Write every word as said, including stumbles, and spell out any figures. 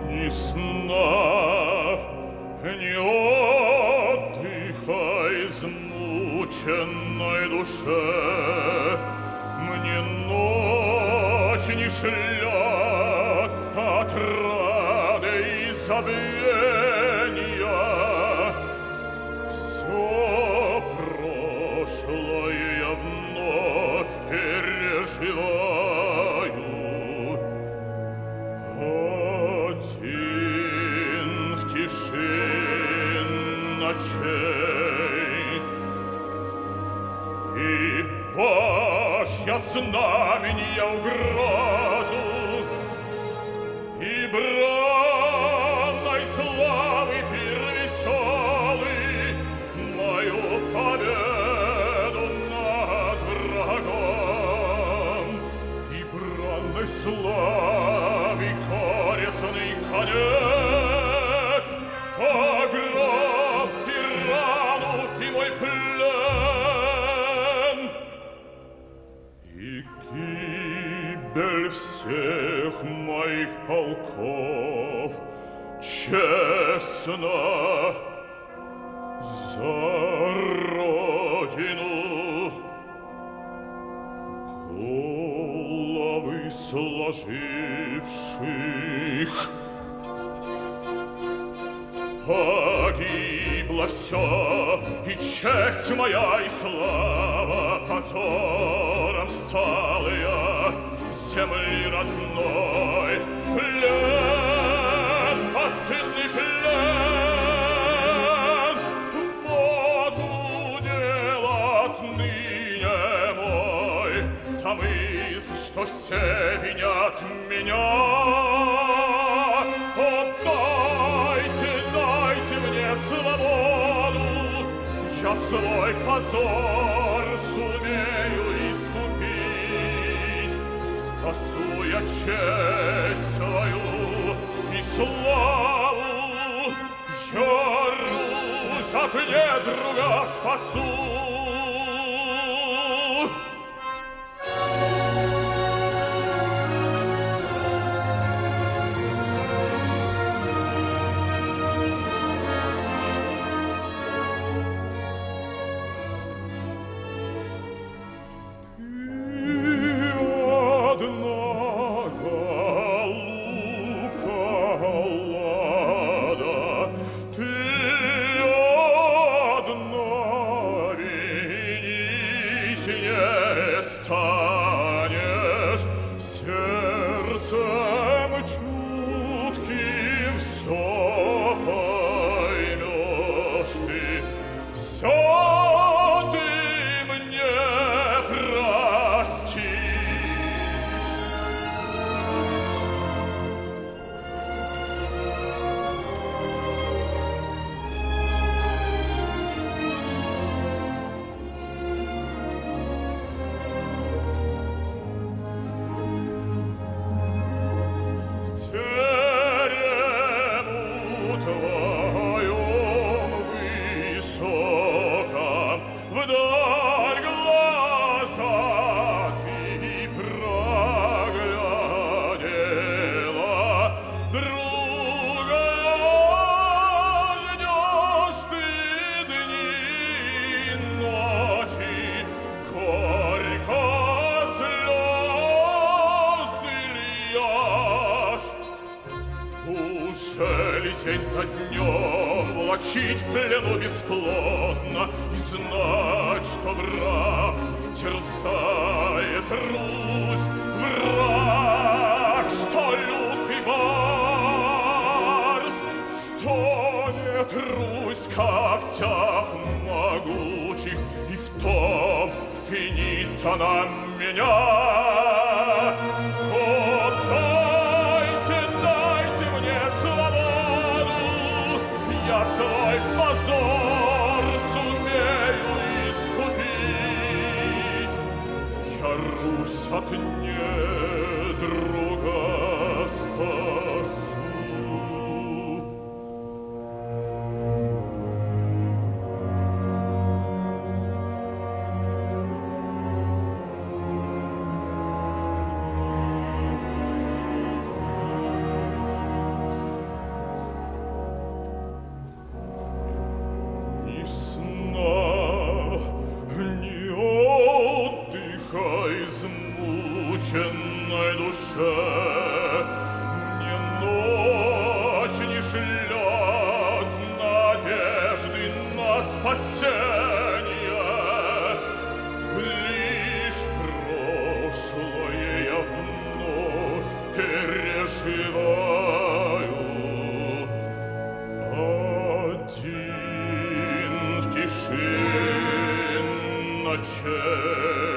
Ни сна, ни отдыха измученной душе, мне ночь не шлет отрады и забвения. Все прошлое я вновь переживаю. Один в тиши ночей, и башня знамения угрозу, и бранной славы пир веселый, мою победу над врагом, и бранной славы горестный конец, погром и рану и мой плен, и гибель всех моих полков честно за родину. Головы сложивших погибло все, и честь моя, и слава позором стал я земли родной. Плен, постыдный плен, вот удел отныне мой, та мысль, что все винят меня. Отдайте, дайте мне свободу, я свой позор сумею искупить. Спасу я честь свою и славу, я Русь от недруга спасу. День за днем влачить в плену бесплодно и знать, что враг терзает Русь, враг, что лютый барс стонет Русь в когтях могучих, и в том винит она меня. Я свой позор сумею искупить, я Русь от недруга спасу. душе. Ни ночь не шлет надежды на спасение. Лишь прошлое я вновь переживаю. Один в тиши ночей